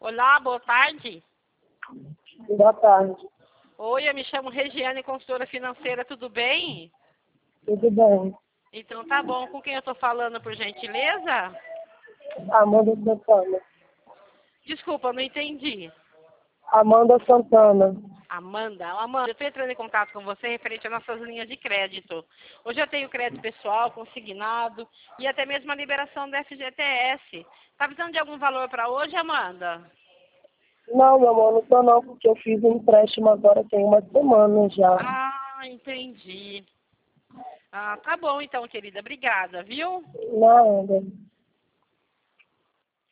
Olá, boa tarde. Boa tarde. Oi, eu me chamo Regiane, consultora financeira, tudo bem? Tudo bem? Então tá bom. Com quem eu tô falando, por gentileza? Amanda Santana. Desculpa, eu não entendi. Amanda Santana. Amanda, eu estou entrando em contato com você referente às nossas linhas de crédito. Hoje eu tenho crédito pessoal, consignado e até mesmo a liberação do FGTS. Tá precisando de algum valor para hoje, Amanda? Não, meu amor, não tô não, porque eu fiz um empréstimo agora tem uma semana já. Ah, entendi. Ah, tá bom então, querida. Obrigada, viu? Nada.